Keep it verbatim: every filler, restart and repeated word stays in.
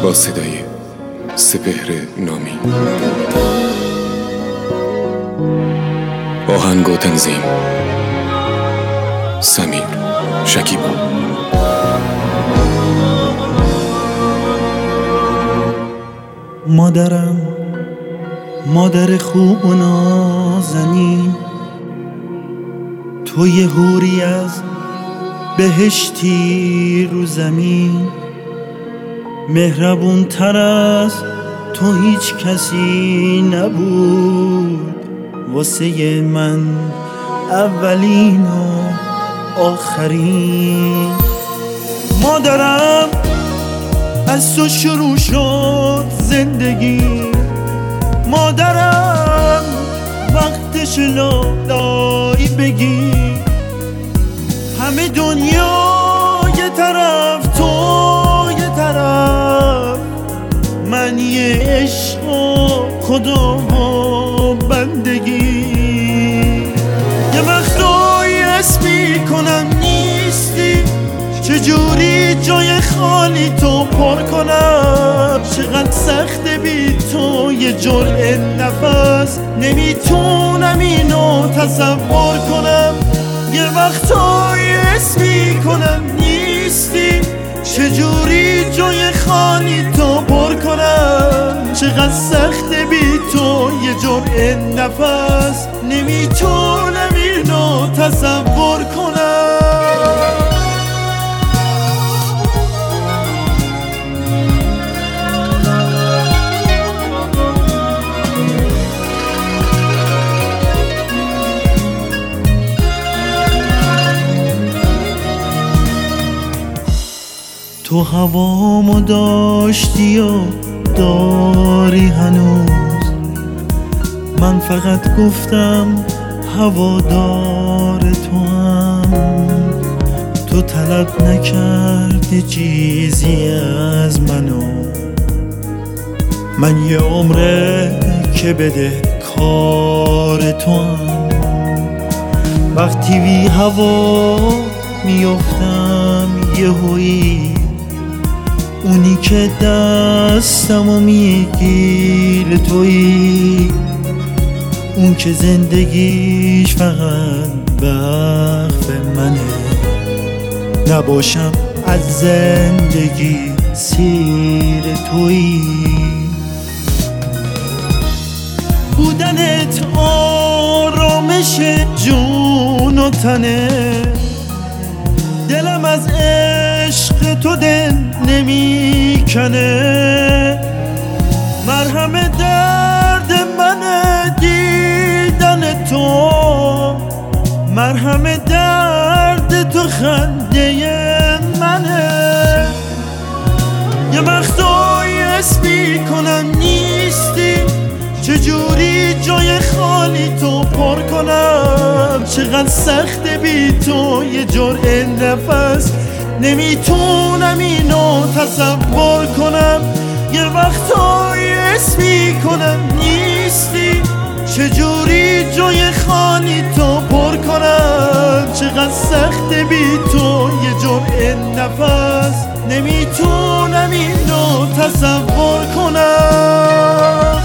با صدای سپهر نامی. آهنگ و تنظیم سمیر شکیبا. مادرم، مادر خوب و نازنین، تو یه حوری از بهشتی رو زمین. مهربون تر از تو هیچ کسی نبود، واسه من اولین و آخرین. مادرم، از تو شروع شد زندگی. مادرم، وقتش لالایی بگی. همه دنیا یه طرف، تو یه طرف، من یه عشق و خدا و بندگی. یه وقتایی حس میکنم نیستی، چجوری جای خالی تو پر کنم. چقدر سخته بی تو یه جرعه نفس، نمیتونم اینو تصور کنم. یه وقتایی حس میکنم نیستی، چجوری جای خالی تو پر کنم. چقدر سخته بی تو یه جرعه نفس، نمیتونم اینو تصور کنم. تو هوامو داشتی و داری هنوز، من فقط گفتم هوادار تو هم. تو طلب نکردی چیزی از منو، من یه عمره که بده کار تو هم. وقتی بی هوا میافتم یهویی، اونی که دستمو میگیره تویی. اون که زندگیش فقط وقف منه، نباشم از زندگی سیر تویی. بودنت آرامش جون و تنه، دلم از عشق تو دل نمی کنه. مرهم درد منه دیدن تو، مرهم درد تو خنده منه. یه وقتایی حس میکنم نیستی، چجوری جای خالی تو پر کنم. چقدر سخته بی تو یه جرعه نفس، نمیتونم اینو تصور کنم. یه وقتایی حس میکنم نیستی، چجوری جای خالی تو پر کنم. چقدر سخته بی تو یه جرعه نفس، نمیتونم اینو تصور کنم.